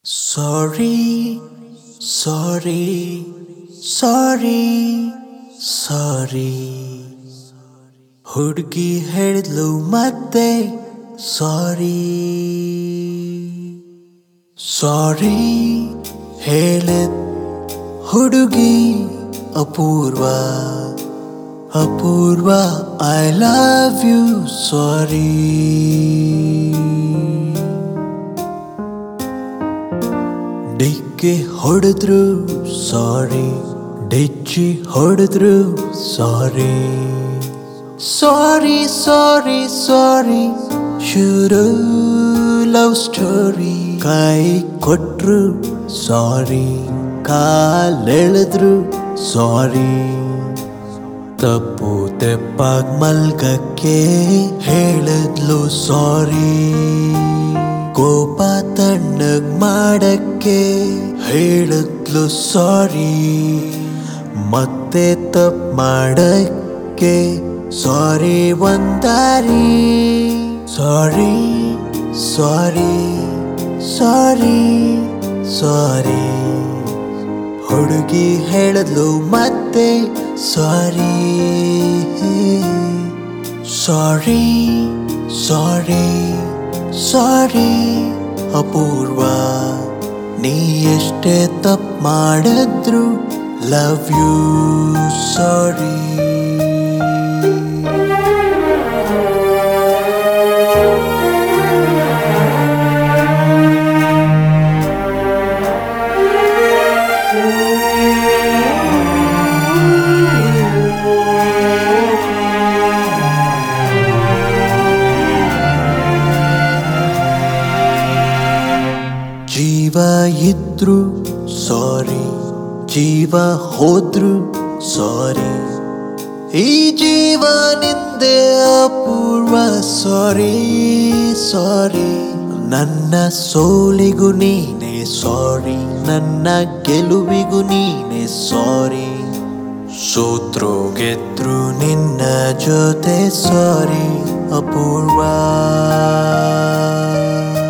Sorry, sorry, sorry, sorry. ಹುಡುಗಿ ಹೇಳಿದ್ಲು ಮತ್ತೆ ಸಾರಿ ಸಾರಿ ಹೇಳಿದ್ ಹುಡುಗಿ Apoorva Apoorva I love you sorry ಡಿಕ್ಕಿ ಹೊಡೆದ್ರು ಸಾರಿ ಡಿಚ್ಚಿ ಹೊಡೆದ್ರು ಸಾರಿ ಸಾರಿ ಸಾರಿ ಸಾರಿ ಶುರು ಲವ್ ಸ್ಟೋರಿ ಕೈ ಕೊಟ್ರು ಸಾರಿ ಕಾಲೆಳೆದ್ರು ಸಾರಿ ತಪ್ಪು ತೆಪ್ಪಾಗ್ ಮಲ್ಗಕ್ಕೆ ಹೇಳಿದ್ಲು ಸಾರಿ ಕೋಪ ತಣ್ಣಗ್ ಮಾಡಕ್ಕೆ ಹೇಳಿದ್ಲು ಸಾರಿ ಮತ್ತೆ ತಪ್ಪು ಮಾಡಕ್ಕೆ ಸಾರಿ ಒಂದಾರಿ ಸಾರಿ ಸಾರಿ ಸಾರಿ ಸಾರಿ ಹುಡುಗಿ ಹೇಳಿದ್ಲು ಮತ್ತೆ ಸಾರಿ ಸಾರಿ ಸಾರಿ ಸಾರಿ ಅಪೂರ್ವ ನೀ ಎಷ್ಟೇ ತಪ್ಪು ಮಾಡಿದ್ರು ಲವ್ ಯು ಸಾರಿ ಜೀವ ಇದ್ರು ಸಾರಿ ಜೀವ ಹೋದ್ರು ಸಾರಿ ಈ ಜೀವನಿಂದೆ ಅಪೂರ್ವ ಸಾರಿ ಸಾರಿ ನನ್ನ ಸೋಲಿಗೂ ನೀನೆ ಸಾರಿ ನನ್ನ ಗೆಲುವಿಗೂ ನೀನೆ ಸಾರಿ ಸೋತ್ರು ಗೆದ್ರು ನಿನ್ನ ಜೊತೆ ಸಾರಿ ಅಪೂರ್ವ